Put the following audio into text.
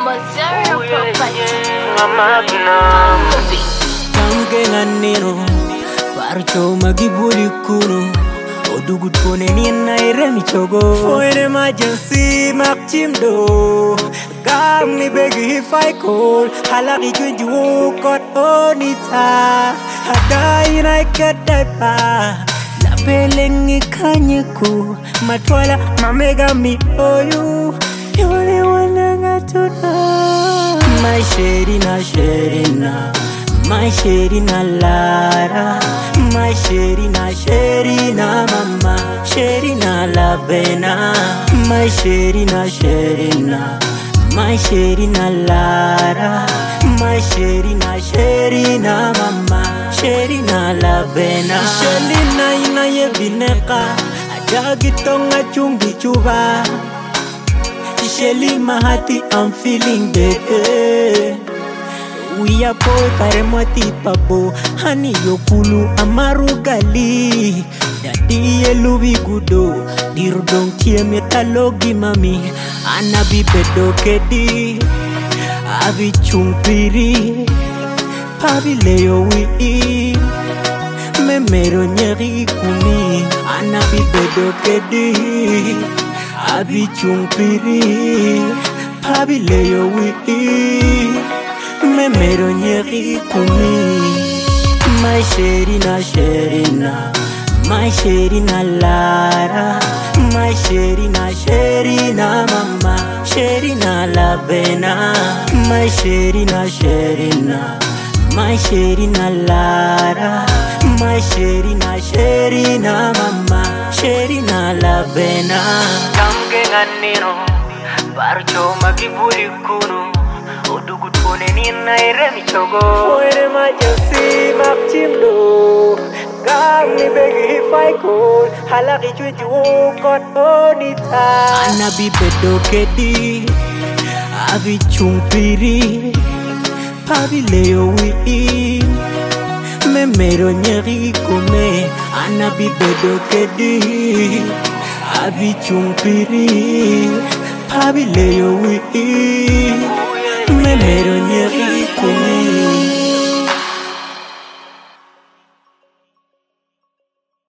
Mozzarella property. Tange nganino Barcho magibuli kuno Odugut kone ni na iremi chogo For an emergency makchimdo Come me beg if I call Halaki junju kot onita Hadai na ikadaipa La belengi kanyeku Matwala mamega mi oyu Yole wananga tuna My Sherina Sherina My Sherina Lara My Sherina Sherina Mama Sherina Labena My Sherina Sherina My Sherina Lara My Sherina Sherina Mama Sherina Labena Sherina ina ye bineka Ajagitonga chumbi chuba Shelly Mahati, I'm feeling better. We are boy karemati pabo, honey yokulu amarugali. Daddy elubi gudo, dirudong tie metalogi mami. Anabi bedo kedi, abi chumpiri, pabileo wi. Memero nyeri kumi, anabi bedo kedi. Abi chumpiri Pabileyo wi Memero nyeri kumi My Sherina Sherina My Sherina Lara My Sherina Sherina Mama Sherina Labena My Sherina Sherina My Sherina Lara My Sherina Sherina Mama Sherina Labena Tange nganino Barcho magibuli kuno Odugut kone ni na iremi chogo For an emergency makchimdo Come me beg if I call Halaki juju kot onita Anabi bedo kedi Abi chumpiri Pabileo wi Memero nyeri kome Anabi bedo kedi Abi chumpiri Pabileo wi